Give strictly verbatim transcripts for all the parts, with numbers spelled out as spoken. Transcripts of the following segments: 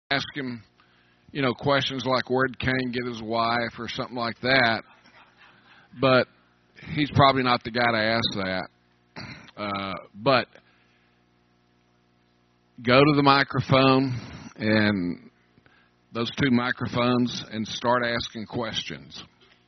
ask him, you know, questions like where'd Cain get his wife or something like that. But he's probably not the guy to ask that. Uh, but go to the microphone and those two microphones and start asking questions.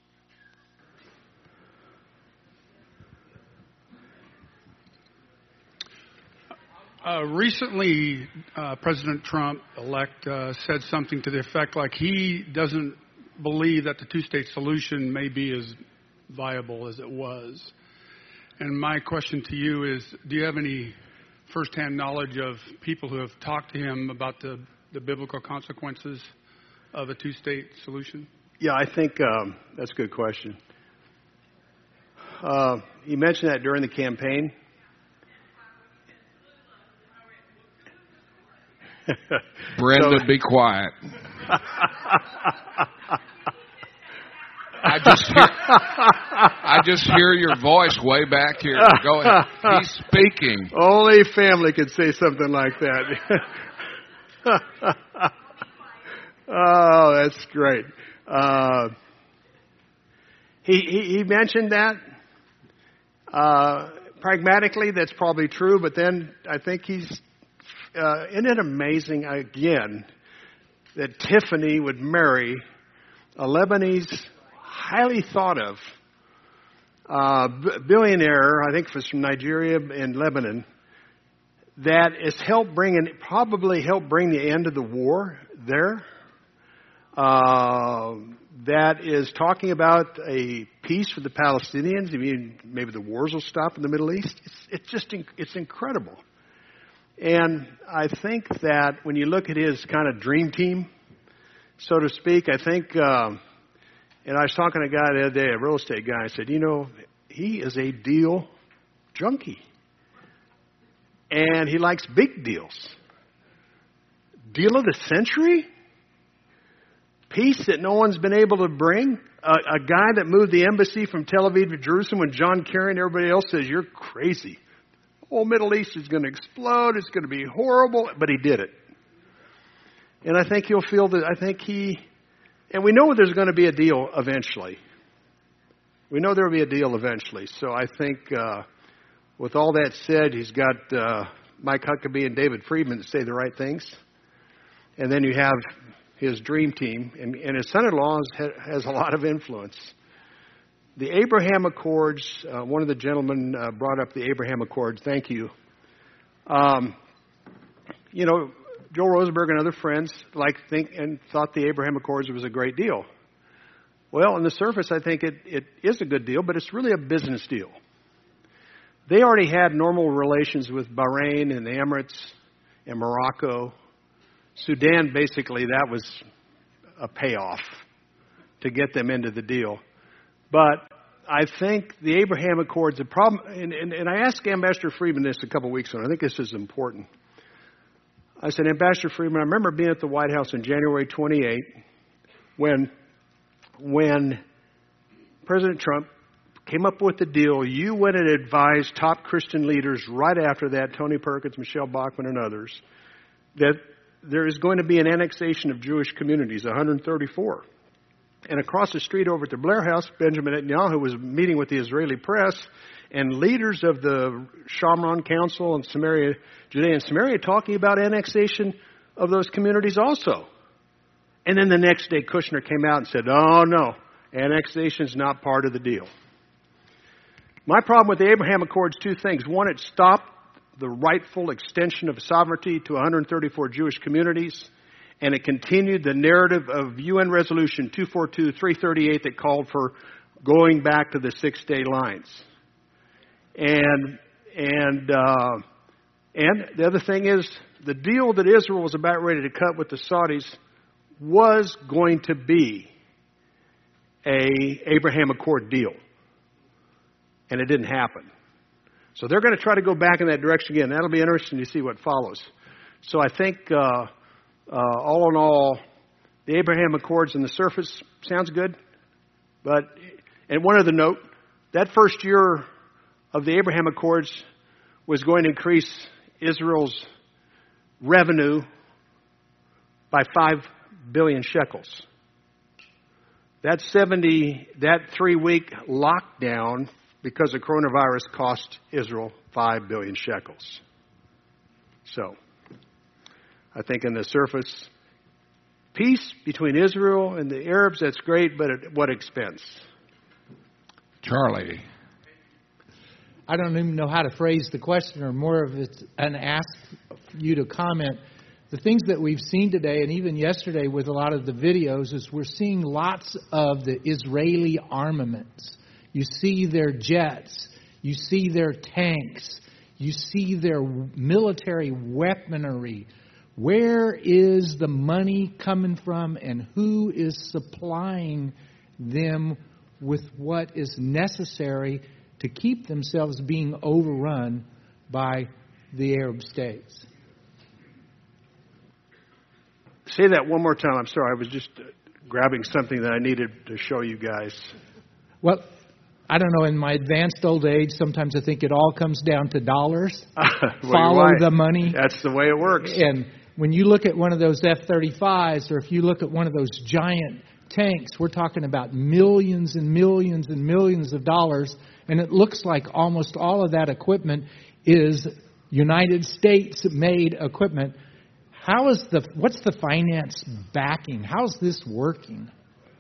Uh, recently, uh, President Trump-elect uh, said something to the effect like he doesn't believe that the two-state solution may be as viable as it was. And my question to you is, do you have any firsthand knowledge of people who have talked to him about the, the biblical consequences of a two-state solution? Yeah, I think um, that's a good question. Uh, he mentioned that during the campaign. Brenda, so, be quiet. I just hear, I just hear your voice way back here. Go ahead. He's speaking. Only family could say something like that. Oh, that's great. Uh, he, he he mentioned that. Uh, pragmatically, that's probably true. But then I think he's. Uh, isn't it amazing, again, that Tiffany would marry a Lebanese, highly thought of uh, billionaire, I think it was from Nigeria and Lebanon, that has helped bring, and probably helped bring the end of the war there, uh, that is talking about a peace for the Palestinians. I mean, maybe the wars will stop in the Middle East. It's, it's just, it's incredible. And I think that when you look at his kind of dream team, so to speak, I think, uh, and I was talking to a guy the other day, a real estate guy, I said, you know, he is a deal junkie. And he likes big deals. Deal of the century? Peace that no one's been able to bring? A, a guy that moved the embassy from Tel Aviv to Jerusalem when John Kerry and everybody else says, you're crazy. The whole Middle East is going to explode. It's going to be horrible. But he did it. And I think he'll feel that, I think he, and we know there's going to be a deal eventually. We know there will be a deal eventually. So I think uh, with all that said, he's got uh, Mike Huckabee and David Friedman to say the right things. And then you have his dream team. And, and his son-in-law has, has a lot of influence. The Abraham Accords, uh, one of the gentlemen uh, brought up the Abraham Accords. Thank you. Um, you know, Joel Rosenberg and other friends like think and thought the Abraham Accords was a great deal. Well, on the surface, I think it, it is a good deal, but it's really a business deal. They already had normal relations with Bahrain and the Emirates and Morocco. Sudan, basically, that was a payoff to get them into the deal. But I think the Abraham Accords, the problem, and, and, and I asked Ambassador Friedman this a couple of weeks ago, and I think this is important. I said, Ambassador Friedman, I remember being at the White House on January twenty-eighth when, when President Trump came up with the deal. You went and advised top Christian leaders right after that, Tony Perkins, Michelle Bachmann, and others, that there is going to be an annexation of Jewish communities, one hundred thirty-four. And across the street over at the Blair House, Benjamin Netanyahu was meeting with the Israeli press and leaders of the Shomron Council and Samaria, Judea and Samaria, talking about annexation of those communities also. And then the next day, Kushner came out and said, oh, no, annexation is not part of the deal. My problem with the Abraham Accords, two things. One, it stopped the rightful extension of sovereignty to one hundred thirty-four Jewish communities. And it continued the narrative of U N Resolution two forty-two dash three thirty-eight that called for going back to the six-day lines. And and uh, and the other thing is the deal that Israel was about ready to cut with the Saudis was going to be a Abraham Accord deal, and it didn't happen. So they're going to try to go back in that direction again. That'll be interesting to see what follows. So I think. Uh, Uh, all in all, the Abraham Accords on the surface sounds good. But, and one other note, that first year of the Abraham Accords was going to increase Israel's revenue by five billion shekels. That seventy, that three-week lockdown because of coronavirus cost Israel five billion shekels. So, I think on the surface, peace between Israel and the Arabs, that's great, but at what expense? Charlie. I don't even know how to phrase the question, or more of it's an ask you to comment. The things that we've seen today, and even yesterday with a lot of the videos, is we're seeing lots of the Israeli armaments. You see their jets. You see their tanks. You see their military weaponry. Where is the money coming from, and who is supplying them with what is necessary to keep themselves being overrun by the Arab states? Say that one more time. I'm sorry. I was just grabbing something that I needed to show you guys. Well, I don't know. In my advanced old age, sometimes I think it all comes down to dollars. well, Follow right. the money. That's the way it works. And when you look at one of those F thirty-fives, or if you look at one of those giant tanks, we're talking about millions and millions and millions of dollars. And it looks like almost all of that equipment is United States-made equipment. How is the what's the finance backing? How's this working?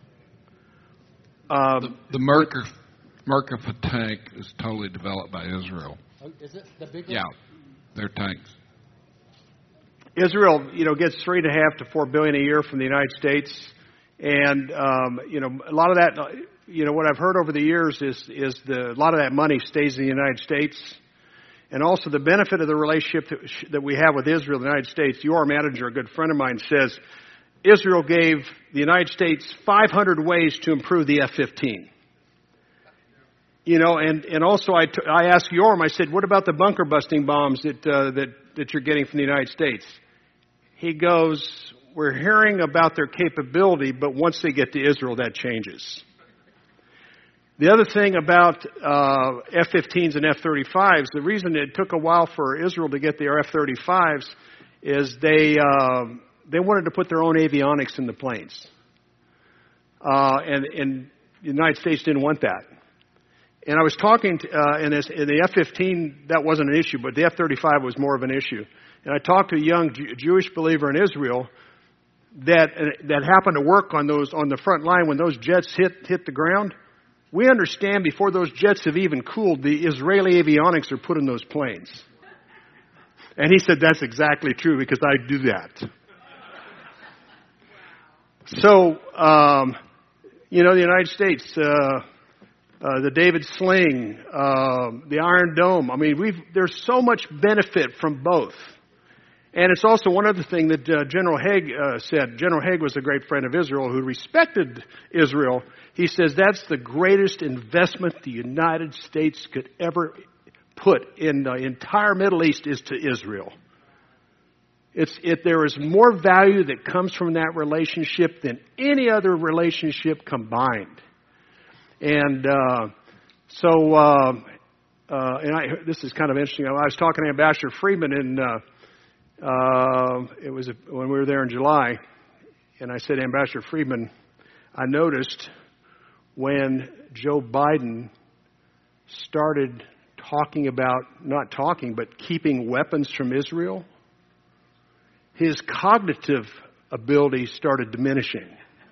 Um, the the Merkava, Merkava tank is totally developed by Israel. Oh, is it the big one? Yeah, their tanks. Israel, you know, gets three and a half to four billion a year from the United States, and um, you know, a lot of that, you know, what I've heard over the years is is the a lot of that money stays in the United States. And also the benefit of the relationship that, that we have with Israel and the United States. Your manager, a good friend of mine, says Israel gave the United States five hundred ways to improve the F fifteen. You know, and, and also I, t- I asked Yorm, I said, what about the bunker busting bombs that, uh, that, that you're getting from the United States? He goes, we're hearing about their capability, but once they get to Israel, that changes. The other thing about uh, F fifteens and F thirty-fives, the reason it took a while for Israel to get their F thirty-fives is they uh, they wanted to put their own avionics in the planes, uh, and, and the United States didn't want that. And I was talking to, uh, in, this, in the F fifteen, that wasn't an issue, but the F thirty-five was more of an issue. And I talked to a young Jew- Jewish believer in Israel that uh, that happened to work on those on the front line when those jets hit hit the ground. We understand before those jets have even cooled, the Israeli avionics are put in those planes. And he said, that's exactly true because I do that. So, um, you know, the United States, uh, uh, the David Sling, uh, the Iron Dome. I mean, we've there's so much benefit from both. And it's also one other thing that uh, General Haig uh, said. General Haig was a great friend of Israel who respected Israel. He says that's the greatest investment the United States could ever put in the entire Middle East is to Israel. It's, it, there is more value that comes from that relationship than any other relationship combined. And uh, so, uh, uh, and I, this is kind of interesting. I was talking to Ambassador Friedman in... Uh, Uh, it was a, when we were there in July, and I said, Ambassador Friedman, I noticed when Joe Biden started talking about, not talking, but keeping weapons from Israel, his cognitive ability started diminishing.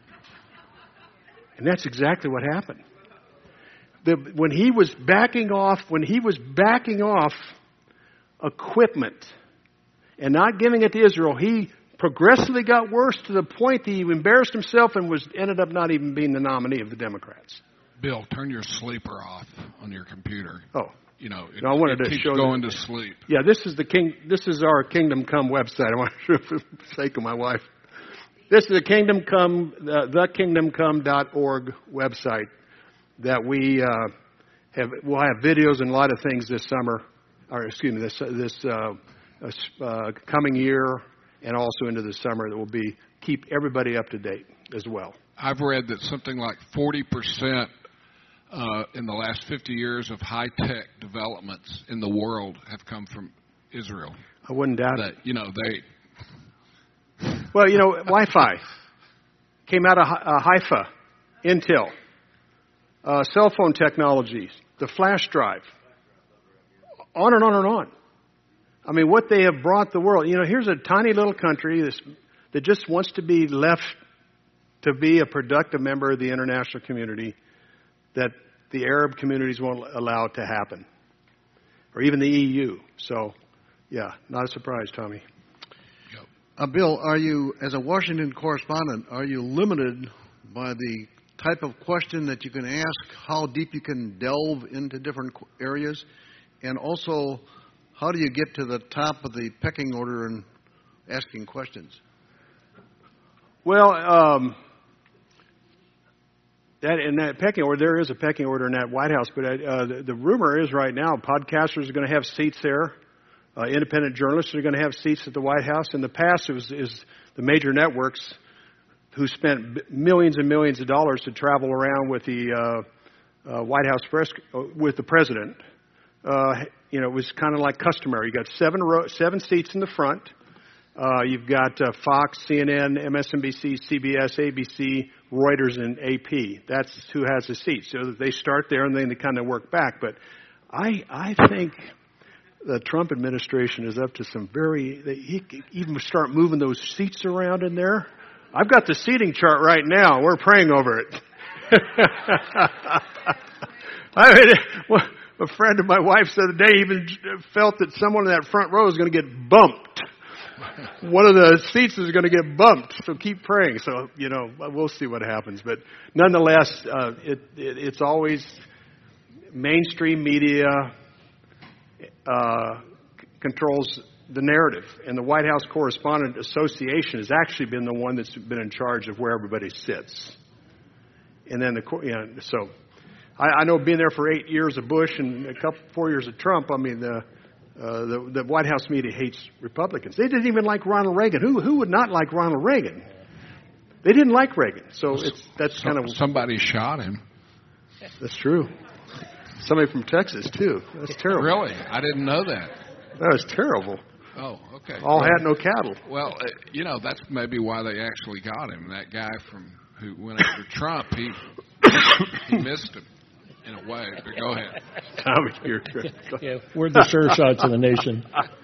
And that's exactly what happened. The, when he was backing off, when he was backing off equipment and not giving it to Israel, he progressively got worse to the point that he embarrassed himself and was ended up not even being the nominee of the Democrats. Bill, turn your sleeper off on your computer. Oh, you know, it, no, I wanted it to keeps show going that. to sleep. Yeah, this is the king. This is our Kingdom Come website. I want to show for the sake of my wife. This is the Kingdom Come, uh, the kingdom come dot org website that we uh, have. We'll have videos and a lot of things this summer, or excuse me, this this. Uh, Uh, coming year and also into the summer that will be keep everybody up to date as well. I've read that something like forty percent uh, in the last fifty years of high-tech developments in the world have come from Israel. I wouldn't doubt that, it. You know, they... Well, you know, Wi-Fi came out of uh, Haifa, Intel, uh, cell phone technologies, the flash drive, on and on and on. I mean, what they have brought the world. You know, here's a tiny little country that's, that just wants to be left to be a productive member of the international community that the Arab communities won't allow it to happen, or even the E U. So, yeah, not a surprise, Tommy. Uh, Bill, are you, as a Washington correspondent, are you limited by the type of question that you can ask, how deep you can delve into different areas, and also how do you get to the top of the pecking order in asking questions? Well, um, that in that pecking order, there is a pecking order in that White House, but uh, the, the rumor is right now podcasters are going to have seats there. Uh, independent journalists are going to have seats at the White House. In the past, it was is the major networks who spent millions and millions of dollars to travel around with the uh, uh, White House press uh, with the president. Uh, you know, it was kind of like customary. You got seven row, seven seats in the front. Uh, you've got uh, Fox, C N N, M S N B C, C B S, A B C, Reuters, and A P. That's who has the seats. So they start there and then they kind of work back. But I, I think the Trump administration is up to some very. They, he could even start moving those seats around in there. I've got the seating chart right now. We're praying over it. I mean, well, a friend of my wife's the other day even felt that someone in that front row is going to get bumped. One of the seats is going to get bumped, so keep praying. So, you know, we'll see what happens. But nonetheless, uh, it, it, it's always mainstream media uh, c- controls the narrative. And the White House Correspondent Association has actually been the one that's been in charge of where everybody sits. And then the, you know, so I, I know being there for eight years of Bush and a couple, four years of Trump, I mean, the, uh, the, the White House media hates Republicans. They didn't even like Ronald Reagan. Who, who would not like Ronald Reagan? They didn't like Reagan. So it's, that's kind of. Somebody shot him. That's true. Somebody from Texas, too. That's terrible. Really? I didn't know that. That was terrible. Oh, okay. All hat, no cattle. Well, uh, you know, that's maybe why they actually got him. That guy from who went after Trump, he, he missed him in a way. But go ahead. Tommy, you're yeah, we're the sure shots of the nation.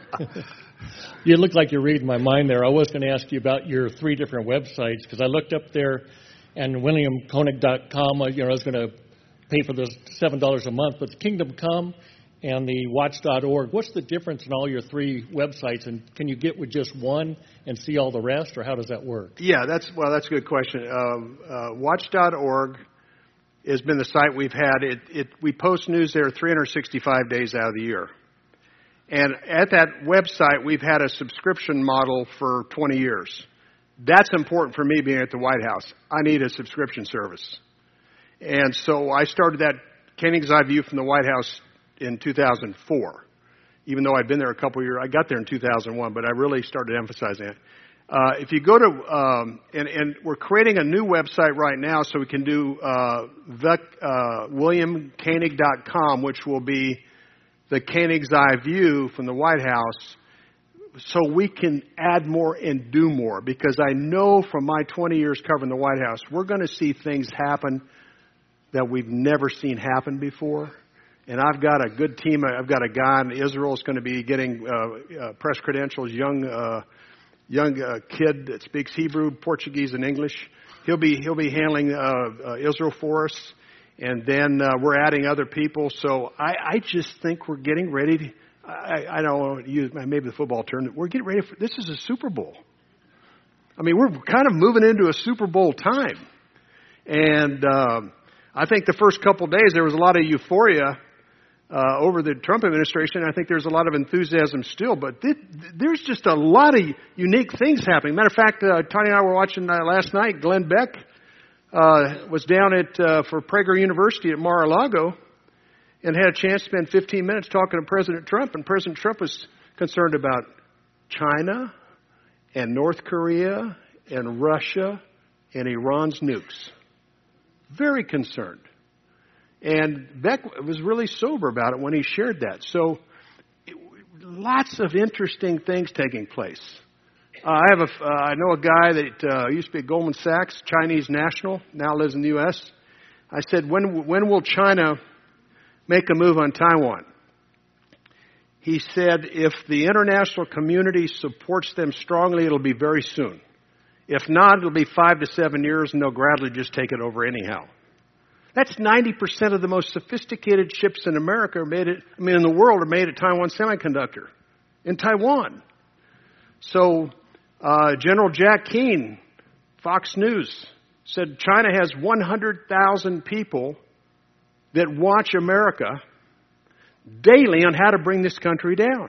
You look like you're reading my mind there. I was going to ask you about your three different websites because I looked up there, and William Koenig dot com. You know, I was going to pay for the seven dollars a month, but the Kingdom Come and the Watch dot org. What's the difference in all your three websites, and can you get with just one and see all the rest, or how does that work? Yeah, that's well, that's a good question. Um, uh, Watch dot org has been the site we've had. It, it we post news there three hundred sixty-five days out of the year, and at that website we've had a subscription model for twenty years. That's important for me being at the White House. I need a subscription service, and so I started that Koenig's Eye View from the White House in two thousand four, even though I'd been there a couple of years. I got there in two thousand one, but I really started emphasizing it. Uh, if you go to, um, and, and we're creating a new website right now so we can do uh, the, uh, William Koenig dot com, which will be the Koenig's Eye View from the White House, so we can add more and do more. Because I know from my twenty years covering the White House, we're going to see things happen that we've never seen happen before. And I've got a good team. I've got a guy in Israel who's going to be getting uh, uh, press credentials, young uh, young uh, kid that speaks Hebrew, Portuguese, and English. He'll be he'll be handling uh, uh, Israel for us, and then uh, we're adding other people. So I, I just think we're getting ready to. I, I don't want to use maybe the football term. We're getting ready for this. Is a Super Bowl. I mean, we're kind of moving into a Super Bowl time, and um, I think the first couple of days there was a lot of euphoria Uh, over the Trump administration. I think there's a lot of enthusiasm still, but th- there's just a lot of unique things happening. Matter of fact, uh, Tony and I were watching uh, last night. Glenn Beck uh, was down at uh, for Prager University at Mar-a-Lago and had a chance to spend fifteen minutes talking to President Trump. And President Trump was concerned about China and North Korea and Russia and Iran's nukes. Very concerned. And Beck was really sober about it when he shared that. So it, lots of interesting things taking place. Uh, I have a, uh, I know a guy that uh, used to be at Goldman Sachs, Chinese national, now lives in the U S. I said, when when will China make a move on Taiwan? He said, if the international community supports them strongly, it'll be very soon. If not, it'll be five to seven years, and they'll gradually just take it over anyhow. That's ninety percent of the most sophisticated ships in America are made at, I mean, in the world are made at Taiwan Semiconductor, in Taiwan. So, uh, General Jack Keane, Fox News, said China has one hundred thousand people that watch America daily on how to bring this country down.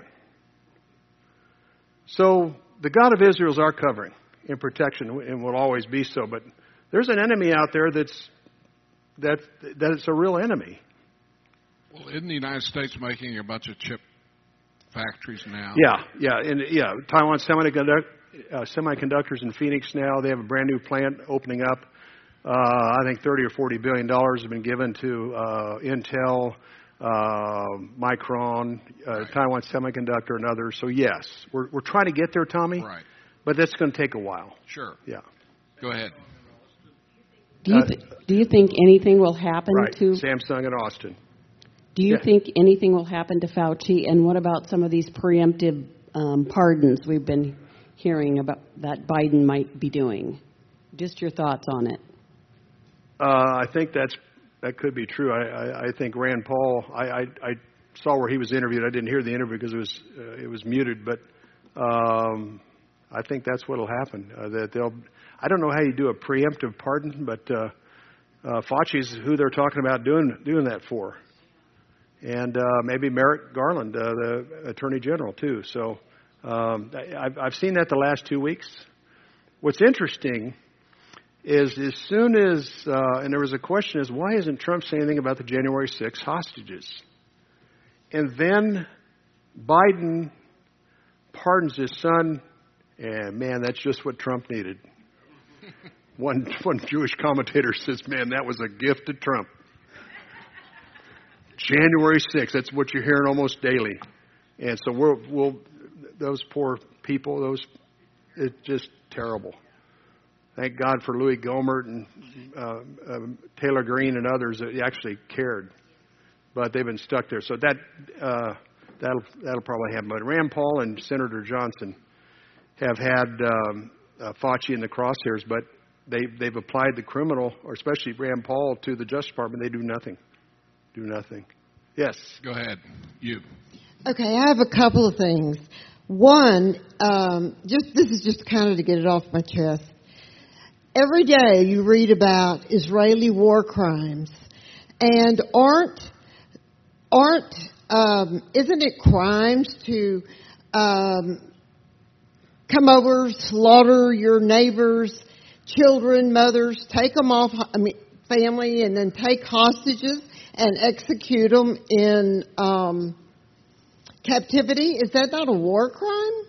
So the God of Israel is our covering and protection, and will always be so. But there's an enemy out there that's that that it's a real enemy. Well, isn't the United States making a bunch of chip factories now? Yeah, yeah, and yeah, Taiwan Semiconductor, uh, Semiconductors in Phoenix now. They have a brand new plant opening up. Uh, I think thirty or forty billion dollars have been given to uh, Intel, uh, Micron, uh, Taiwan Semiconductor, and others. So yes, we're we're trying to get there, Tommy. Right. But that's going to take a while. Sure. Yeah. Go ahead. Do you th- do you think anything will happen Right. to Samsung and Austin? Do you Yeah. think anything will happen to Fauci? And what about some of these preemptive um, pardons we've been hearing about that Biden might be doing? Just your thoughts on it. Uh, I think that's that could be true. I, I, I think Rand Paul. I, I, I saw where he was interviewed. I didn't hear the interview because it was uh, it was muted. But um, I think that's what'll happen. Uh, that they'll. I don't know how you do a preemptive pardon, but uh, uh, Fauci's who they're talking about doing doing that for, and uh, maybe Merrick Garland, uh, the Attorney General, too. So um, I, I've, I've seen that the last two weeks. What's interesting is as soon as, uh, and there was a question is, why isn't Trump saying anything about the January sixth hostages? And then Biden pardons his son, and man, that's just what Trump needed. One one Jewish commentator says, man, that was a gift to Trump. January sixth, that's what you're hearing almost daily. And so we'll, we'll those poor people, those, it's just terrible. Thank God for Louis Gohmert and uh, uh, Taylor Greene and others that actually cared. But they've been stuck there. So that, uh, that'll, that'll probably happen. But Rand Paul and Senator Johnson have had um, uh, Fauci in the crosshairs, but they, they've applied the criminal, or especially Rand Paul, to the Justice Department. They do nothing. Do nothing. Yes. Go ahead. You. Okay, I have a couple of things. One, um, just this is just kind of to get it off my chest. Every day you read about Israeli war crimes, and aren't aren't um, isn't it crimes to um, come over, slaughter your neighbors, children, mothers, take them off, I mean, family, and then take hostages and execute them in um, captivity? Is that not a war crime?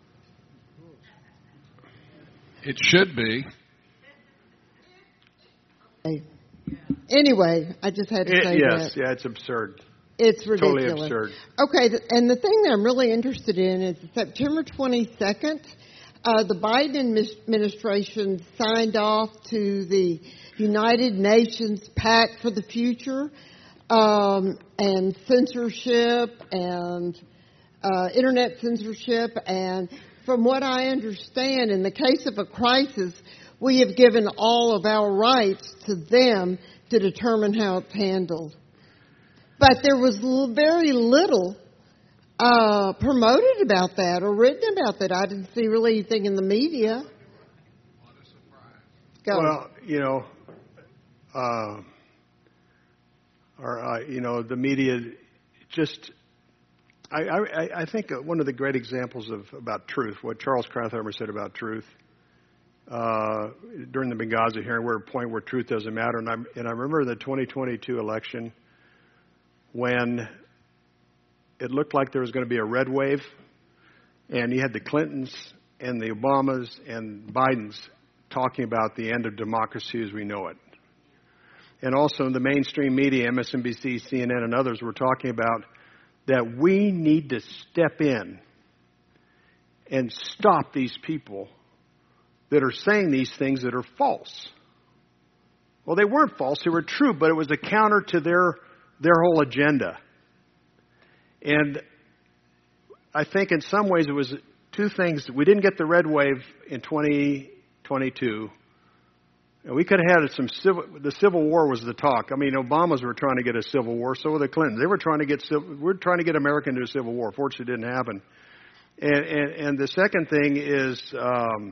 It should be. Anyway, I just had to It, say yes, that. yeah, it's absurd. It's ridiculous. Totally absurd. Okay, th- and the thing that I'm really interested in is September twenty-second, uh, the Biden administration signed off to the United Nations Pact for the Future, um, and censorship and uh, internet censorship. And from what I understand, in the case of a crisis, we have given all of our rights to them to determine how it's handled. But there was l- very little uh, promoted about that or written about that. I didn't see really anything in the media. What a surprise. Go. Well, you know, uh, or uh, you know, the media just. I, I, I think one of the great examples of about truth, what Charles Krauthammer said about truth uh, during the Benghazi hearing, we're at a point where truth doesn't matter. And I and I remember the twenty twenty-two election when it looked like there was going to be a red wave, and you had the Clintons and the Obamas and Bidens talking about the end of democracy as we know it. And also in the mainstream media, M S N B C, C N N, and others were talking about that we need to step in and stop these people that are saying these things that are false. Well, they weren't false. They were true, but it was a counter to their their whole agenda. And I think in some ways it was two things. We didn't get the red wave in twenty twenty-two. We could have had some civil, the Civil War was the talk. I mean, Obamas were trying to get a Civil War, so were the Clintons. They were trying to get, we're trying to get America into a Civil War. Fortunately, it didn't happen. And, and, and the second thing is, um,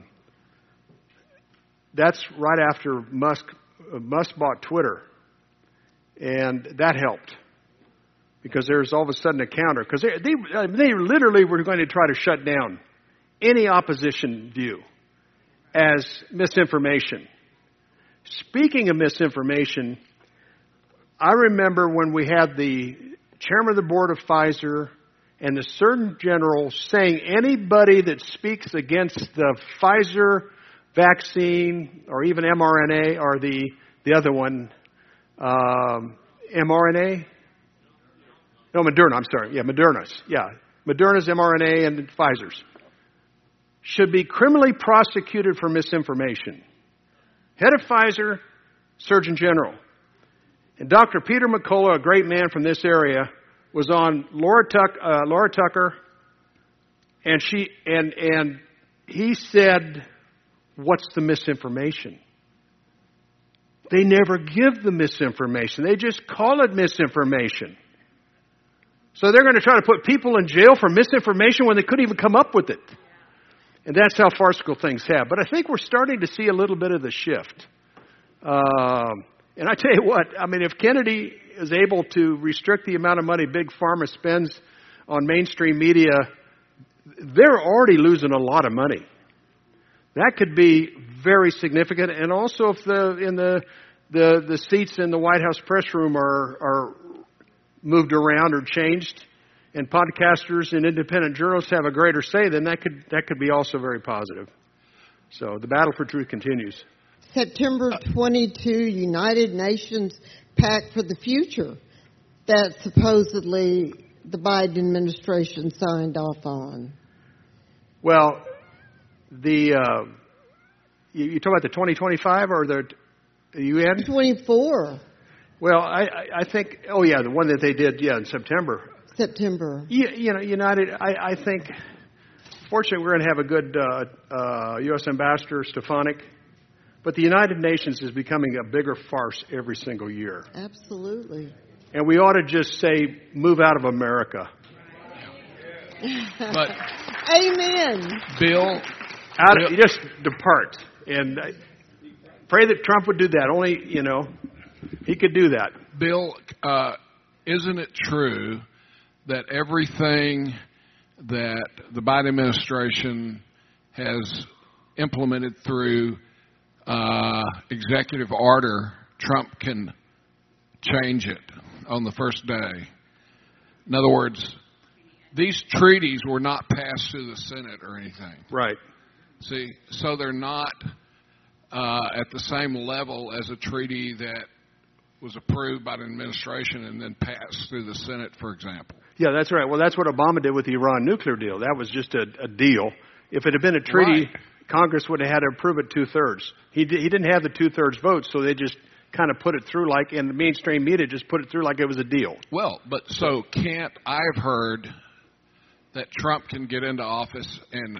that's right after Musk, Musk bought Twitter. And that helped. Because there was all of a sudden a counter. Because they, they, they literally were going to try to shut down any opposition view as misinformation. Speaking of misinformation, I remember when we had the chairman of the board of Pfizer and the Surgeon General saying anybody that speaks against the Pfizer vaccine or even mRNA or the, the other one, um, mRNA? No, Moderna, I'm sorry. Yeah, Moderna's. Yeah, Moderna's mRNA and Pfizer's should be criminally prosecuted for misinformation. Head of Pfizer, Surgeon General. And Doctor Peter McCullough, a great man from this area, was on Laura, Tuck, uh, Laura Tucker, and she and and he said, "What's the misinformation?" They never give the misinformation. They just call it misinformation. So they're going to try to put people in jail for misinformation when they couldn't even come up with it. And that's how farcical things have. But I think we're starting to see a little bit of the shift. Um, and I tell you what, I mean, if Kennedy is able to restrict the amount of money Big Pharma spends on mainstream media, they're already losing a lot of money. That could be very significant. And also if the in the the, the seats in the White House press room are, are moved around or changed, and podcasters and independent journalists have a greater say, then that could that could be also very positive. So the battle for truth continues. September twenty-second, United Nations Pact for the Future that supposedly the Biden administration signed off on. Well, the uh, you, you talk about the twenty twenty-five or the U N? twenty-four. Well, I, I, I think, oh yeah, the one that they did, yeah, in September. September. You, you know, United, I, I think, fortunately, we're going to have a good uh, uh, U S Ambassador, Stefanik. But the United Nations is becoming a bigger farce every single year. Absolutely. And we ought to just say, move out of America. But Amen. Bill, Out, Bill just depart. And I pray that Trump would do that. Only, you know, he could do that. Bill, uh, isn't it true that everything that the Biden administration has implemented through uh, executive order, Trump can change it on the first day? In other words, these treaties were not passed through the Senate or anything. Right. See, so they're not uh, at the same level as a treaty that was approved by the administration and then passed through the Senate, for example. Yeah, that's right. Well, that's what Obama did with the Iran nuclear deal. That was just a, a deal. If it had been a treaty, Right. Congress would have had to approve it two-thirds. He, did, he didn't have the two-thirds vote, so they just kind of put it through like, and the mainstream media just put it through like it was a deal. Well, but so can't, I've heard that Trump can get into office and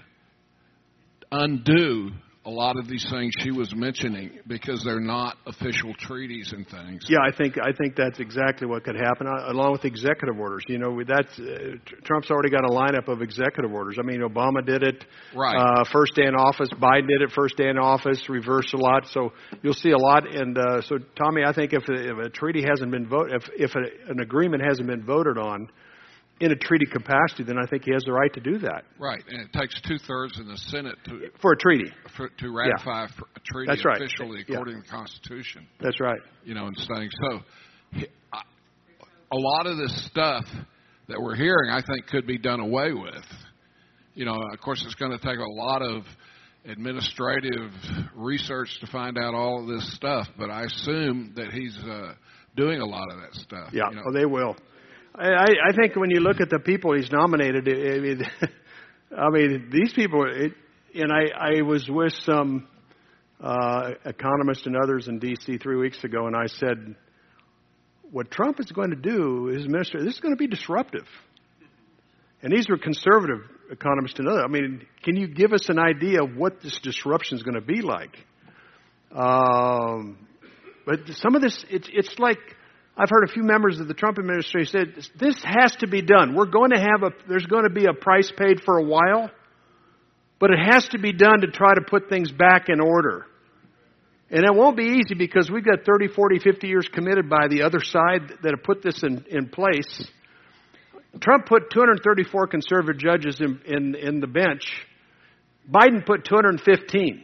undo a lot of these things she was mentioning because they're not official treaties and things. Yeah, I think I think that's exactly what could happen, uh, along with executive orders. You know, that's uh, Trump's already got a lineup of executive orders. I mean, Obama did it Right. uh, first day in office. Biden did it first day in office. Reversed a lot, so you'll see a lot. And uh, so, Tommy, I think if, if a treaty hasn't been voted, if if a, an agreement hasn't been voted on in a treaty capacity, then I think he has the right to do that. Right, and it takes two-thirds in the Senate to For a treaty. for, to ratify for a treaty That's right. officially Yeah. according to the Constitution. That's right. You know, and saying so. he- I- A lot of this stuff that we're hearing, I think, could be done away with. You know, of course, it's going to take a lot of administrative research to find out all of this stuff, but I assume that he's uh, doing a lot of that stuff. Yeah, you know. well, they will. I, I think when you look at the people he's nominated, I mean, I mean, these people, it, and I, I was with some uh, economists and others in D C three weeks ago, and I said, what Trump is going to do, his minister, this is going to be disruptive. And these were conservative economists and others. I mean, can you give us an idea of what this disruption is going to be like? Um, but some of this, it's, it's like, I've heard a few members of the Trump administration say, this has to be done. We're going to have a, there's going to be a price paid for a while, but it has to be done to try to put things back in order. And it won't be easy because we've got thirty, forty, fifty years committed by the other side that have put this in, in place. Trump put two hundred thirty-four conservative judges in, in, in the bench. Biden put two hundred fifteen.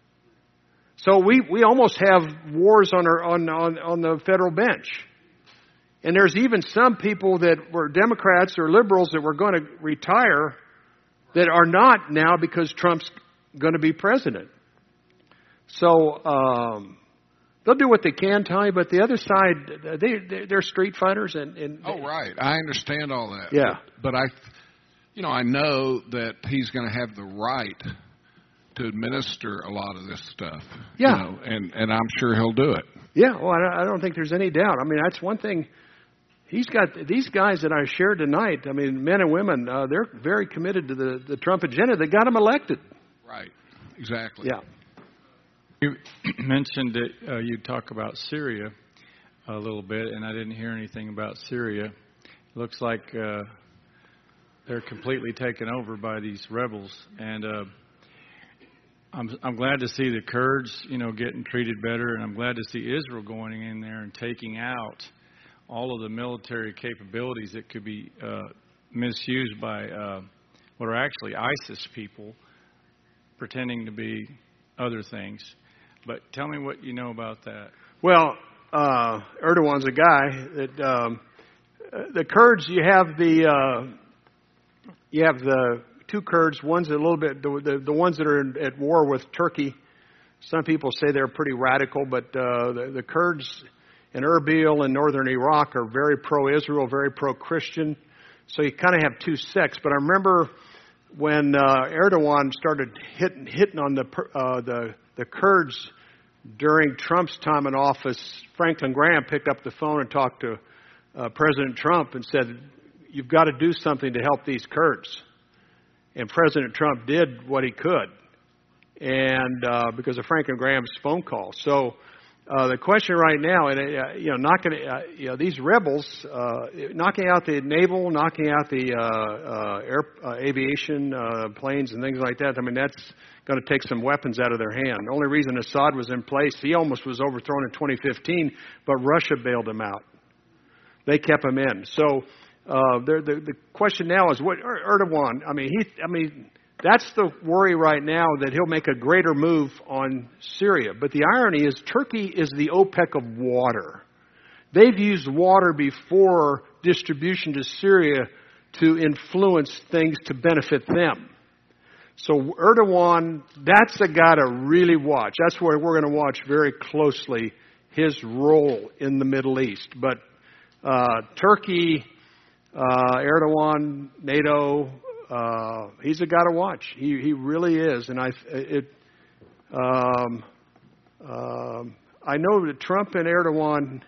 So we, we almost have wars on, our, on, on, on the federal bench. And there's even some people that were Democrats or liberals that were going to retire that are not now because Trump's going to be president. So um, they'll do what they can, Tony, but the other side, they, they're street fighters. And, and oh, right. I understand all that. Yeah. But, but I, you know, I know that he's going to have the right to administer a lot of this stuff. Yeah. You know, and, and I'm sure he'll do it. Yeah, well, I don't think there's any doubt. I mean, that's one thing. He's got these guys that I shared tonight. I mean, men and women, uh, they're very committed to the, the Trump agenda. They got him elected. Right. Exactly. Yeah. You mentioned that uh, you'd talk about Syria a little bit, and I didn't hear anything about Syria. It looks like uh, they're completely taken over by these rebels, and uh, I'm, I'm glad to see the Kurds, you know, getting treated better, and I'm glad to see Israel going in there and taking out all of the military capabilities that could be uh, misused by uh, what are actually ISIS people pretending to be other things. But tell me what you know about that. Well, uh, Erdogan's a guy that um, the Kurds. You have the uh, you have the two Kurds. One's a little bit the the, the ones that are in, at war with Turkey. Some people say they're pretty radical, but uh, the, the Kurds in Erbil in northern Iraq are very pro-Israel, very pro-Christian. So you kind of have two sects. But I remember when uh, Erdogan started hitting hitting on the uh, the the Kurds during Trump's time in office, Franklin Graham picked up the phone and talked to uh, President Trump and said, "You've got to do something to help these Kurds." And President Trump did what he could, and uh, because of Franklin Graham's phone call. So. Uh, the question right now, and uh, you know, knocking, uh, you know, these rebels, uh, knocking out the naval, knocking out the uh, uh, air uh, aviation uh, planes and things like that. I mean, that's going to take some weapons out of their hand. The only reason Assad was in place, he almost was overthrown in twenty fifteen, but Russia bailed him out. They kept him in. So uh, the the question now is what Erdogan. I mean, he. I mean. That's the worry right now, that he'll make a greater move on Syria. But the irony is Turkey is the OPEC of water. They've used water before distribution to Syria to influence things to benefit them. So Erdogan, that's a guy to really watch. That's where we're going to watch very closely his role in the Middle East. But uh, Turkey, uh, Erdogan, NATO... Uh, he's a guy to watch. He he really is, and I it. Um, um, I know that Trump and Erdogan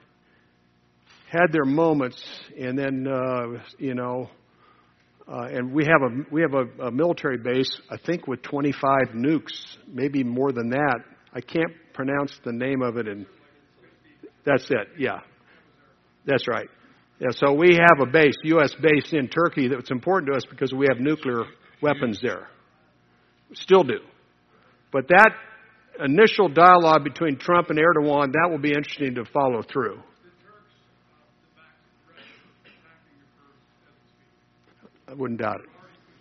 had their moments, and then uh, you know, uh, and we have a we have a, a military base, I think, with twenty-five nukes, maybe more than that. I can't pronounce the name of it, and that's it. Yeah, that's right. Yeah, so we have a base, U S base in Turkey that's important to us because we have nuclear weapons there. Still do. But that initial dialogue between Trump and Erdogan, that will be interesting to follow through. I wouldn't doubt it.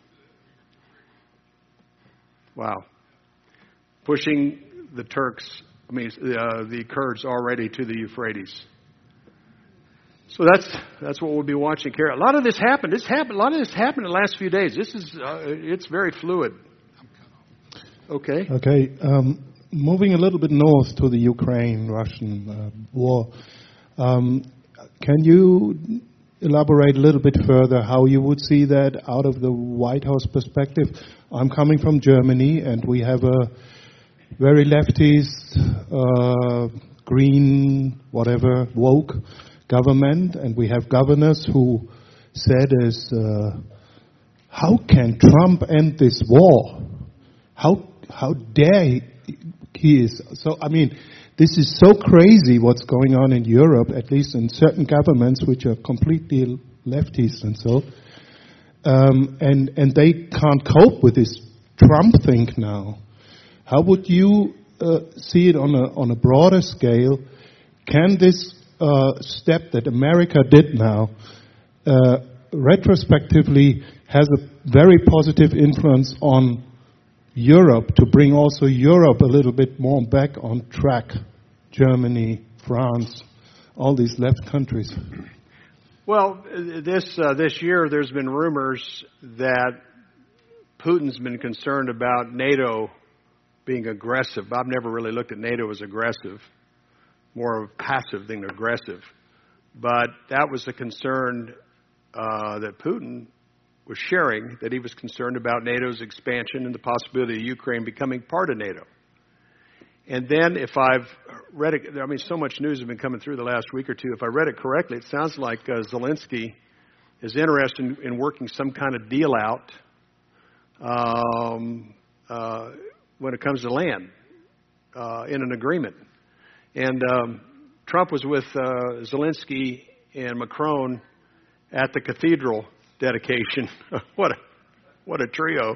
Wow. Pushing the Turks, I mean, uh, the Kurds already to the Euphrates. So that's that's what we'll be watching here. A lot of this happened. This happened. A lot of this happened in the last few days. This is uh, it's very fluid. Okay. Okay. Um, moving a little bit north to the Ukraine-Russian uh, war, um, can you elaborate a little bit further how you would see that out of the White House perspective? I'm coming from Germany, and we have a very leftist, uh, green, whatever, woke government, and we have governors who said is, uh, how can Trump end this war? How how dare he, he is? So, I mean, this is so crazy what's going on in Europe, at least in certain governments which are completely leftist and so. Um, and, and they can't cope with this Trump thing now. How would you uh, see it on a, on a broader scale? Can this uh, step that America did now uh, retrospectively has a very positive influence on Europe to bring also Europe a little bit more back on track? Germany, France, all these left countries. Well, this uh, this year there's been rumors that Putin's been concerned about NATO being aggressive. I've never really looked at NATO as aggressive, more of passive than aggressive. But that was a concern uh, that Putin was sharing, that he was concerned about NATO's expansion and the possibility of Ukraine becoming part of NATO. And then if I've read it, I mean, so much news has been coming through the last week or two. If I read it correctly, it sounds like uh, Zelensky is interested in, in working some kind of deal out um, uh, when it comes to land uh, in an agreement. And um, Trump was with uh, Zelensky and Macron at the cathedral dedication. what a what a trio!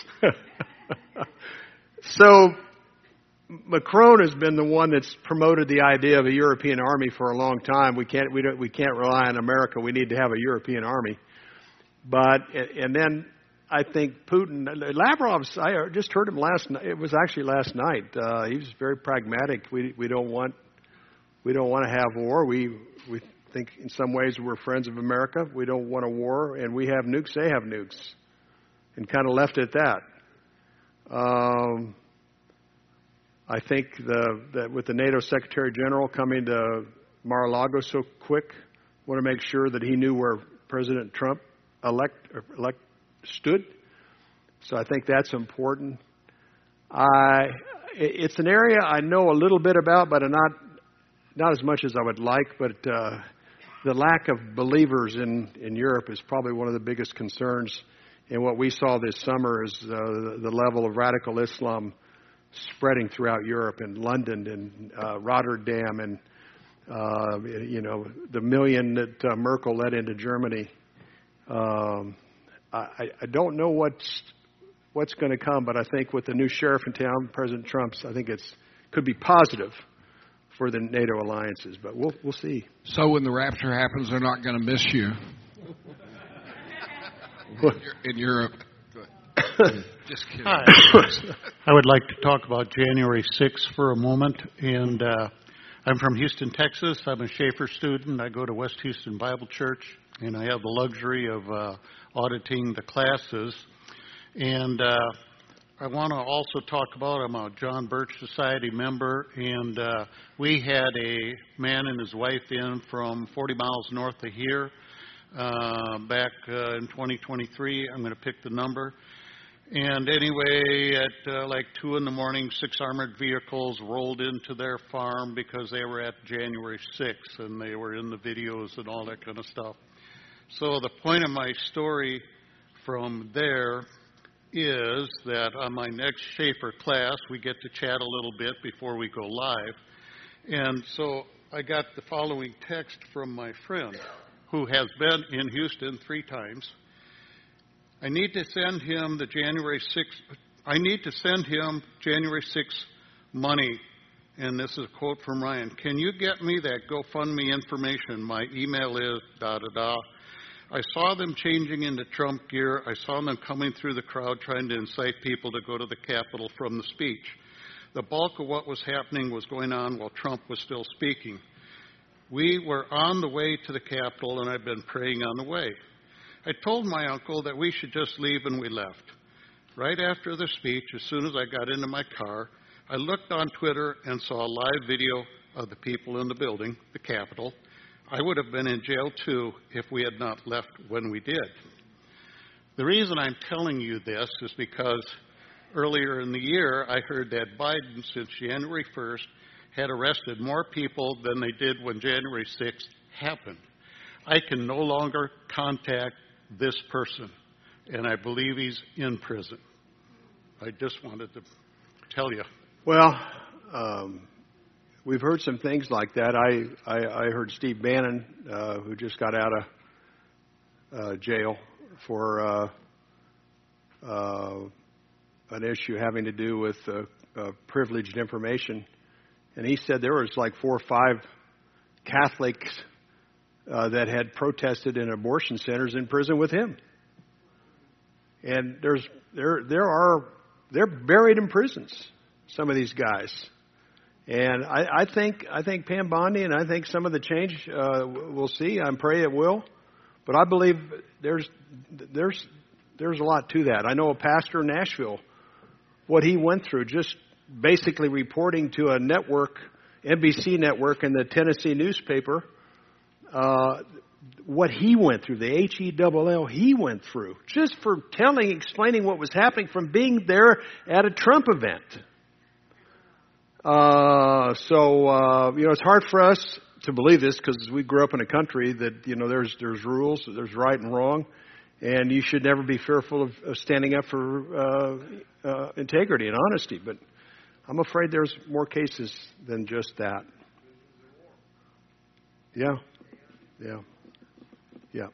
So Macron has been the one that's promoted the idea of a European army for a long time. We can't we don't we can't rely on America. We need to have a European army. But and then I think Putin, Lavrov's. I just heard him last night. It was actually last night. Uh, he was very pragmatic. We we don't want we don't want to have war. We we think in some ways we're friends of America. We don't want a war, and we have nukes. They have nukes, and kind of left it at that. Um, I think the, that with the NATO Secretary General coming to Mar-a-Lago so quick, want to make sure that he knew where President Trump elect, elect stood. So I think that's important. I it's an area I know a little bit about, but not not as much as I would like. But uh, the lack of believers in, in Europe is probably one of the biggest concerns. And what we saw this summer is uh, the, the level of radical Islam spreading throughout Europe, in London and uh, Rotterdam, and uh, you know the million that uh, Merkel led into Germany. Um, I, I don't know what's what's going to come, but I think with the new sheriff in town, President Trump's, I think it's could be positive for the NATO alliances. But we'll we'll see. So when the rapture happens, they're not going to miss you in Europe. Just kidding. Hi. I would like to talk about January sixth for a moment. And uh, I'm from Houston, Texas. I'm a Schaefer student. I go to West Houston Bible Church, and I have the luxury of uh, auditing the classes. And uh, I want to also talk about, I'm a John Birch Society member, and uh, we had a man and his wife in from forty miles north of here uh, back uh, in twenty twenty-three. I'm going to pick the number. And anyway, at uh, like two in the morning, six armored vehicles rolled into their farm because they were at January sixth, and they were in the videos and all that kind of stuff. So the point of my story from there is that on my next Schaefer class, we get to chat a little bit before we go live. And so I got the following text from my friend who has been in Houston three times. I need to send him the January sixth. I need to send him January sixth money. And this is a quote from Ryan. Can you get me that GoFundMe information? My email is da da da. I saw them changing into Trump gear. I saw them coming through the crowd trying to incite people to go to the Capitol from the speech. The bulk of what was happening was going on while Trump was still speaking. We were on the way to the Capitol, and I've been praying on the way. I told my uncle that we should just leave, and we left. Right after the speech, as soon as I got into my car, I looked on Twitter and saw a live video of the people in the building, the Capitol. I would have been in jail too if we had not left when we did. The reason I'm telling you this is because earlier in the year, I heard that Biden, since January first, had arrested more people than they did when January sixth happened. I can no longer contact this person, and I believe he's in prison. I just wanted to tell you. Well, um, we've heard some things like that. I, I, I heard Steve Bannon, uh, who just got out of uh, jail for uh, uh, an issue having to do with uh, uh, privileged information. And he said there was like four or five Catholics uh, that had protested in abortion centers in prison with him. And there's there there are they're buried in prisons, some of these guys. And I, I think I think Pam Bondi and I think some of the change uh, we'll see. I pray it will. But I believe there's there's there's a lot to that. I know a pastor in Nashville, what he went through, just basically reporting to a network, N B C network and the Tennessee newspaper, uh, what he went through, the H E L L he went through, just for telling, explaining what was happening from being there at a Trump event. Uh, so, uh, you know, it's hard for us to believe this because we grew up in a country that, you know, there's there's rules, there's right and wrong, and you should never be fearful of, of standing up for uh, uh, integrity and honesty. But I'm afraid there's more cases than just that. Yeah, yeah, yeah.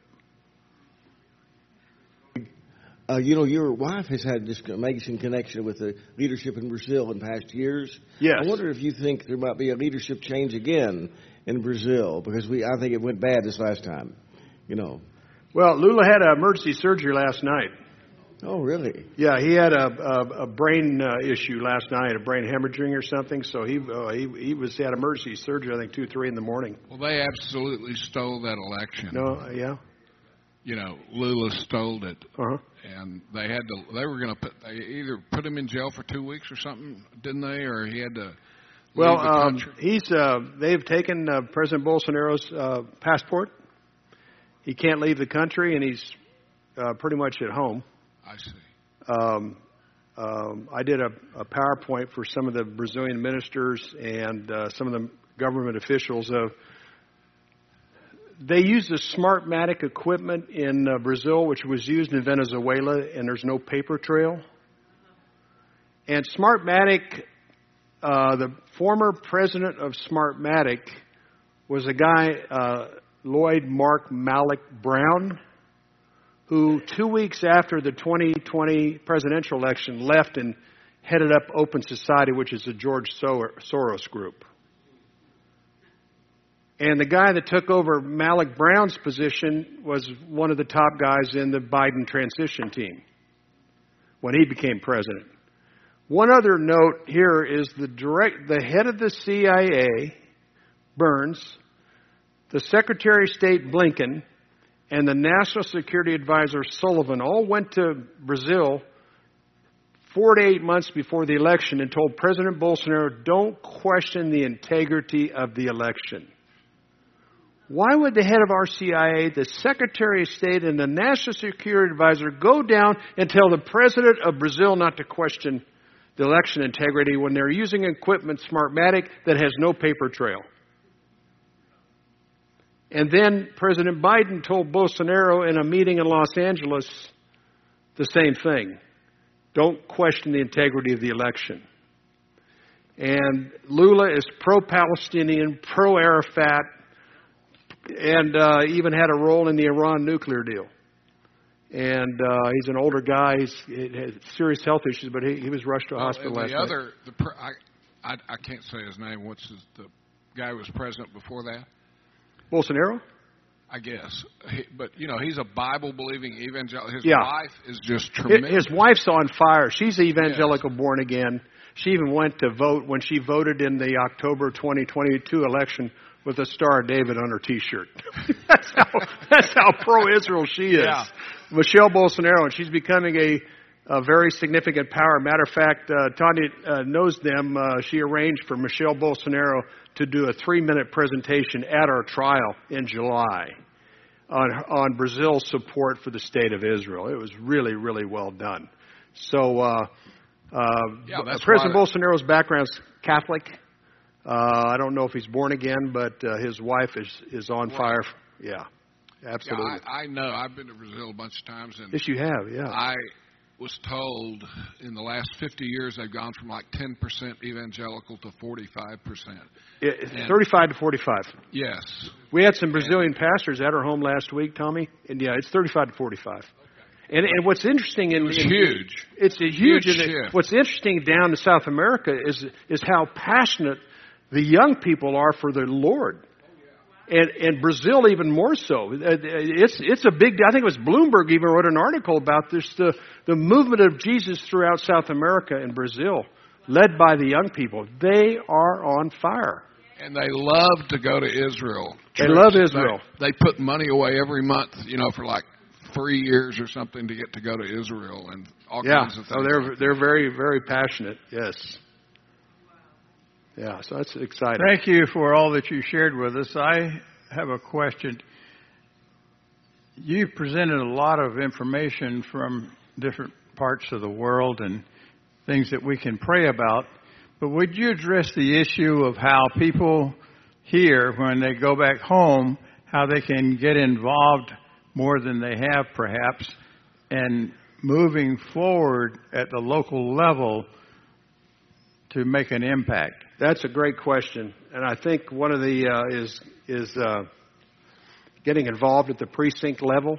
Uh, you know, your wife has had this amazing connection with the leadership in Brazil in past years. Yes. I wonder if you think there might be a leadership change again in Brazil, because we I think it went bad this last time, you know. Well, Lula had an emergency surgery last night. Oh, really? Yeah, he had a a, a brain uh, issue last night, a brain hemorrhaging or something. So he uh, he he was had emergency surgery, I think two three in the morning. Well, they absolutely stole that election. No, uh, yeah. You know, Lula stole it, uh-huh. and they had to. They were going to put they either put him in jail for two weeks or something, didn't they? Or he had to. Well, leave the um, country. he's uh, they've taken uh, President Bolsonaro's uh, passport. He can't leave the country, and he's uh, pretty much at home. I see. Um, um, I did a, a PowerPoint for some of the Brazilian ministers and uh, some of the government officials of. They use the Smartmatic equipment in uh, Brazil, which was used in Venezuela, and there's no paper trail. And Smartmatic, uh, the former president of Smartmatic was a guy, uh, Lloyd Mark Malik Brown, who two weeks after the twenty twenty presidential election left and headed up Open Society, which is a George Soros group. And the guy that took over Malik Brown's position was one of the top guys in the Biden transition team when he became president. One other note here is the direct, the head of the C I A, Burns, the Secretary of State Blinken, and the National Security Advisor Sullivan all went to Brazil four to eight months before the election and told President Bolsonaro, don't question the integrity of the election. Why would the head of our C I A, the Secretary of State, and the National Security Advisor go down and tell the President of Brazil not to question the election integrity when they're using equipment, Smartmatic, that has no paper trail? And then President Biden told Bolsonaro in a meeting in Los Angeles the same thing. Don't question the integrity of the election. And Lula is pro-Palestinian, pro-Arafat, and uh, even had a role in the Iran nuclear deal. And uh, he's an older guy. He's, he has serious health issues, but he, he was rushed to a well, hospital the last other, night. The pre- I, I, I can't say his name. What's his, the guy who was president before that? Bolsonaro? I guess. He, but, you know, he's a Bible-believing evangelical. His yeah. wife is just tremendous. His wife's on fire. She's evangelical, yes. Born again. She even went to vote when she voted in the October twenty twenty-two election with a Star of David on her T-shirt. that's how that's how pro-Israel she is. Yeah. Michelle Bolsonaro, and she's becoming a, a very significant power. Matter of fact, uh, Tanya uh, knows them. Uh, she arranged for Michelle Bolsonaro to do a three-minute presentation at our trial in July on, on Brazil's support for the state of Israel. It was really, really well done. So uh, uh, yeah, President why... Bolsonaro's background's Catholic. Uh, I don't know if he's born again, but uh, his wife is, is on right. fire. Yeah, absolutely. Yeah, I, I know. I've been to Brazil a bunch of times. And yes, you have, yeah. I was told in the last fifty years they've gone from like ten percent evangelical to forty-five percent. It, thirty-five to forty-five. Yes. We had some Brazilian pastors at our home last week, Tommy, and yeah, it's thirty-five to forty-five. Okay. And, and what's interesting in, it was in huge. It's a huge. huge shift. What's interesting down in South America is is how passionate the young people are for the Lord. And, and Brazil even more so. It's it's a big. I think it was Bloomberg even wrote an article about this. The the movement of Jesus throughout South America and Brazil, led by the young people. They are on fire. And they love to go to Israel. They love Israel. They, they put money away every month, you know, for like three years or something to get to go to Israel and all yeah. kinds of things. Oh, they're they're very very passionate. Yes. Yeah, so that's exciting. Thank you for all that you shared with us. I have a question. You presented a lot of information from different parts of the world and things that we can pray about, but would you address the issue of how people here, when they go back home, how they can get involved more than they have perhaps, and moving forward at the local level to make an impact? That's a great question, and I think one of the uh, is is uh, getting involved at the precinct level,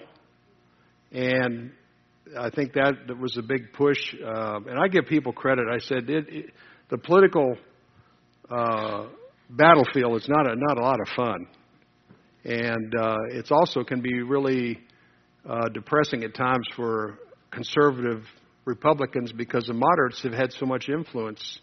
and I think that was a big push. Uh, and I give people credit. I said it, it, the political uh, battlefield is not a, not a lot of fun, and uh, it's also can be really uh, depressing at times for conservative Republicans because the moderates have had so much influence.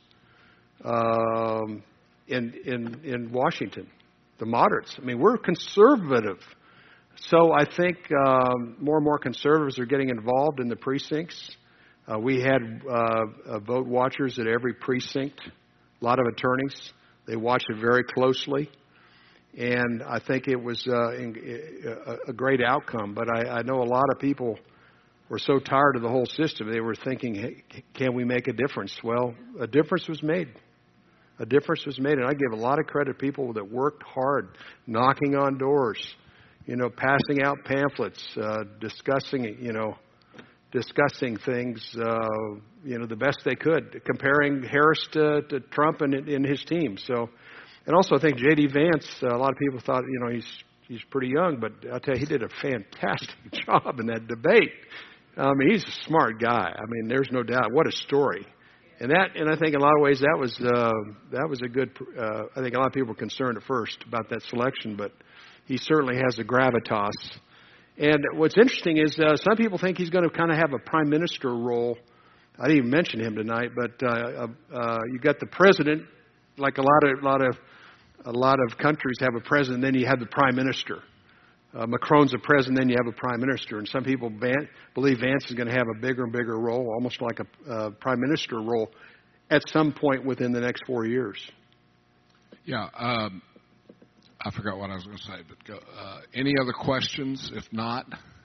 Um, in in in Washington, the moderates. I mean, we're conservative, so I think um, more and more conservatives are getting involved in the precincts. Uh, we had uh, uh, vote watchers at every precinct. A lot of attorneys. They watched it very closely, and I think it was uh, a, a great outcome. But I, I know a lot of people were so tired of the whole system. They were thinking, hey, can we make a difference? Well, a difference was made. A difference was made, and I give a lot of credit to people that worked hard, knocking on doors, you know, passing out pamphlets, uh, discussing, you know, discussing things, uh, you know, the best they could, comparing Harris to, to Trump and, and his team. So, and also I think J D Vance. Uh, a lot of people thought, you know, he's he's pretty young, but I'll tell you, he did a fantastic job in that debate. I mean, he's a smart guy. I mean, there's no doubt. What a story. And that, and I think in a lot of ways that was uh, that was a good. Uh, I think a lot of people were concerned at first about that selection, but he certainly has a gravitas. And what's interesting is uh, some people think he's going to kind of have a prime minister role. I didn't even mention him tonight, but uh, uh, you got the president, like a lot of lot of a lot of countries have a president, then you have the prime minister. Uh, Macron's a president, then you have a prime minister. And some people ban- believe Vance is going to have a bigger and bigger role, almost like a uh, prime minister role, at some point within the next four years. Yeah, um, I forgot what I was going to say, but go, uh, any other questions? If not,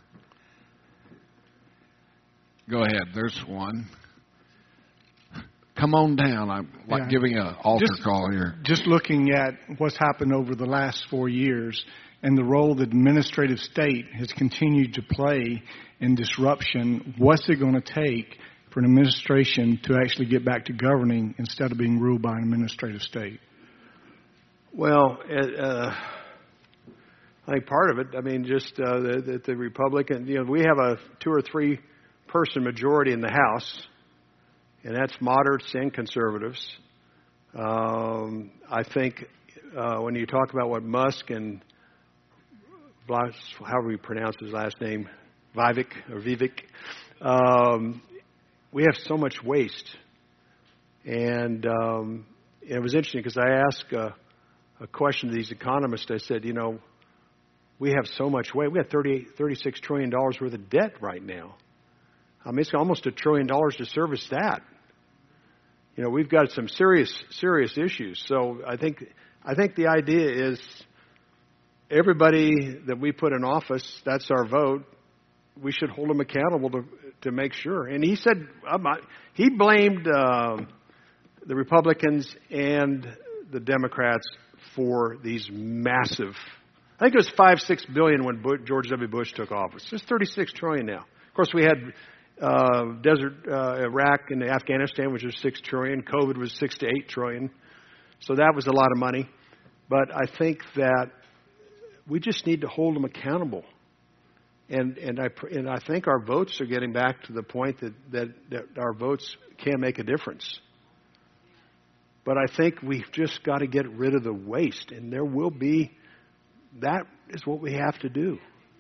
go ahead. There's one. Come on down. I'm like yeah. giving an altar just, call here. Just looking at what's happened over the last four years and the role the administrative state has continued to play in disruption, what's it going to take for an administration to actually get back to governing instead of being ruled by an administrative state? Well, uh, I think part of it, I mean, just uh, the, the Republican, you know, we have a two or three person majority in the House, and that's moderates and conservatives. Um, I think uh, when you talk about what Musk and however you pronounce his last name, Vivek or Vivek, um, we have so much waste. And um, it was interesting because I asked uh, a question to these economists. I said, you know, we have so much waste. We have thirty, thirty-six trillion dollars worth of debt right now. I mean, it's almost a trillion dollars to service that. You know, we've got some serious, serious issues. So I think I think the idea is everybody that we put in office, that's our vote. We should hold them accountable to to make sure. And he said he blamed uh, the Republicans and the Democrats for these massive. I think it was five, six billion when Bush, George W. Bush took office. It's thirty-six trillion now. Of course, we had uh, desert uh, Iraq and Afghanistan, which was six trillion. COVID was six to eight trillion. So that was a lot of money. But I think that we just need to hold them accountable. And and I and I think our votes are getting back to the point that, that, that our votes can make a difference. But I think we've just got to get rid of the waste, and there will be. That is what we have to do.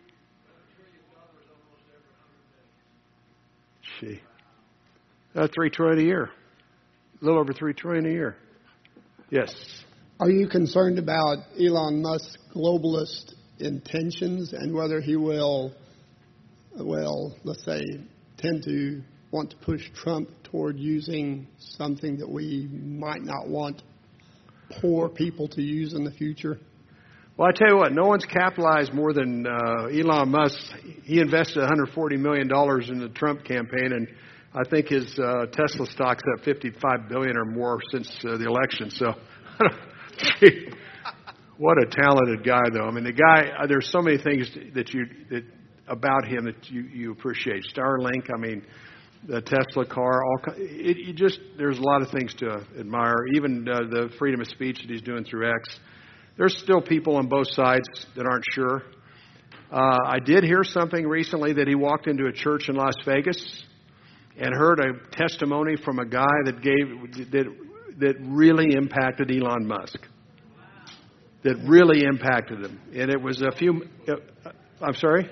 Gee, uh, three trillion a year, a little over three trillion a year. Yes. Are you concerned about Elon Musk's globalist intentions and whether he will, well, let's say, tend to want to push Trump toward using something that we might not want poor people to use in the future? Well, I tell you what, no one's capitalized more than uh, Elon Musk. He invested one hundred forty million dollars in the Trump campaign, and I think his uh, Tesla stock's up fifty-five billion dollars or more since uh, the election. So, gee, what a talented guy, though. I mean, the guy. Uh, there's so many things that you that about him that you, you appreciate. Starlink. I mean, the Tesla car. All it, you just there's a lot of things to admire. Even uh, the freedom of speech that he's doing through X. There's still people on both sides that aren't sure. Uh, I did hear something recently that he walked into a church in Las Vegas and heard a testimony from a guy that gave that that really impacted Elon Musk. That really impacted him, and it was a few. Uh, I'm sorry.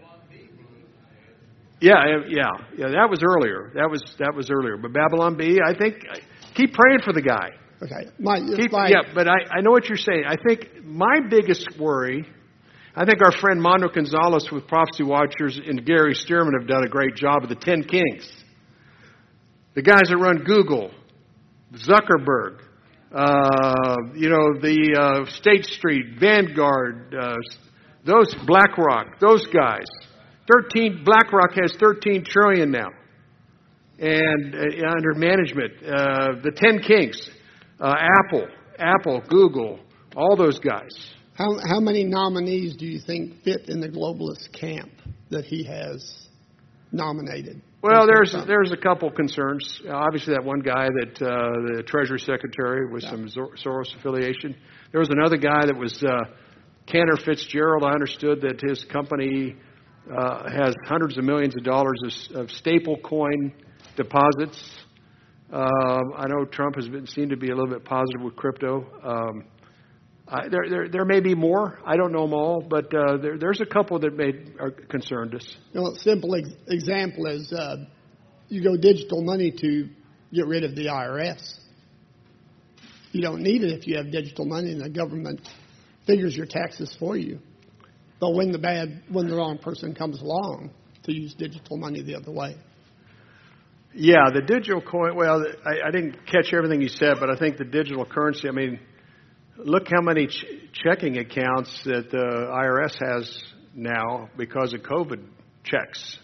Yeah, yeah, yeah. That was earlier. That was that was earlier. But Babylon B, I think, keep praying for the guy. Okay. My, Keep, my, yeah, but I, I know what you're saying. I think my biggest worry, I think our friend Mondo Gonzalez with Prophecy Watchers and Gary Stearman have done a great job of the Ten Kings. The guys that run Google, Zuckerberg, uh, you know, the uh, State Street, Vanguard, uh, those BlackRock, those guys. Thirteen BlackRock has thirteen trillion now, and uh, under management, uh, the Ten Kings. Uh, Apple, Apple, Google, all those guys. How how many nominees do you think fit in the globalist camp that he has nominated? Well, there's there's a couple concerns. Uh, obviously, that one guy that uh, the Treasury Secretary with yeah. some Soros affiliation. There was another guy that was uh, Cantor Fitzgerald. I understood that his company uh, has hundreds of millions of dollars of, of staple coin deposits. Um, I know Trump has been seen to be a little bit positive with crypto. Um, I, there, there, there may be more. I don't know them all, but uh, there, there's a couple that made are concerned us. You know, a simple ex- example is uh, you go digital money to get rid of the I R S. You don't need it if you have digital money, and the government figures your taxes for you. But when the bad, when the wrong person comes along, to use digital money the other way. Yeah, the digital coin, well, I, I didn't catch everything you said, but I think the digital currency, I mean, look how many ch- checking accounts that the I R S has now because of COVID checks.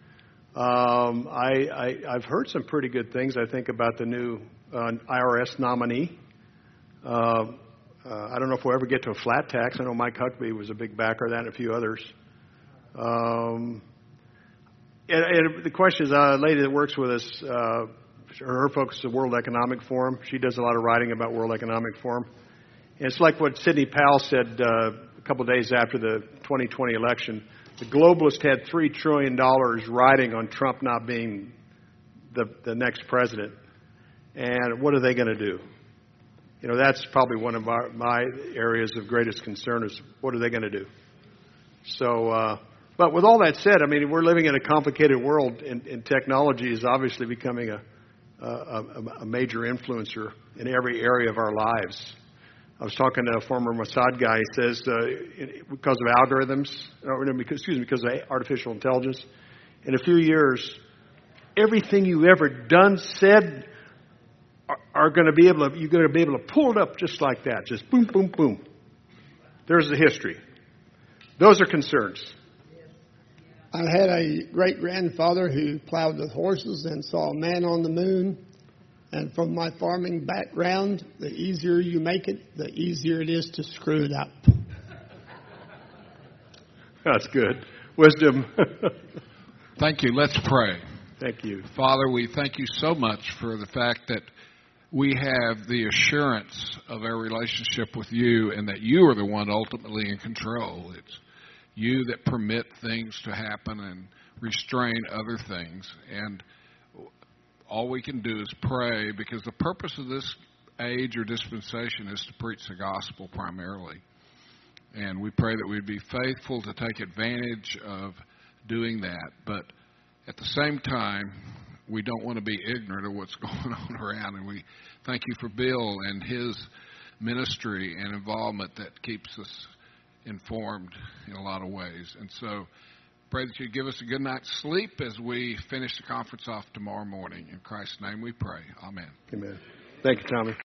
Um, I, I, I've heard some pretty good things, I think, about the new uh, I R S nominee. Uh, uh, I don't know if we'll ever get to a flat tax. I know Mike Huckabee was a big backer of that and a few others. Um And, and the question is, uh, a lady that works with us, uh, her focus is the World Economic Forum. She does a lot of writing about World Economic Forum. And it's like what Sidney Powell said uh, a couple of days after the twenty twenty election. The globalists had three trillion dollars riding on Trump not being the, the next president. And what are they going to do? You know, that's probably one of our, my areas of greatest concern is what are they going to do? So... Uh, But with all that said, I mean, we're living in a complicated world, and, and technology is obviously becoming a, a, a major influencer in every area of our lives. I was talking to a former Mossad guy. He says uh, because of algorithms, or because, excuse me, because of artificial intelligence, in a few years, everything you've ever done, said, are, are going to be able to, you're going to be able to pull it up just like that. Just boom, boom, boom. There's the history. Those are concerns. I had a great-grandfather who plowed with horses and saw a man on the moon. And from my farming background, the easier you make it, the easier it is to screw it up. That's good. Wisdom. Thank you. Let's pray. Thank you. Father, we thank you so much for the fact that we have the assurance of our relationship with you and that you are the one ultimately in control. It's you that permit things to happen and restrain other things. And all we can do is pray, because the purpose of this age or dispensation is to preach the gospel primarily. And we pray that we'd be faithful to take advantage of doing that. But at the same time, we don't want to be ignorant of what's going on around. And we thank you for Bill and his ministry and involvement that keeps us informed in a lot of ways. And so pray that you give us a good night's sleep as we finish the conference off tomorrow morning. In Christ's name we pray. Amen. Amen. Thank you, Tommy.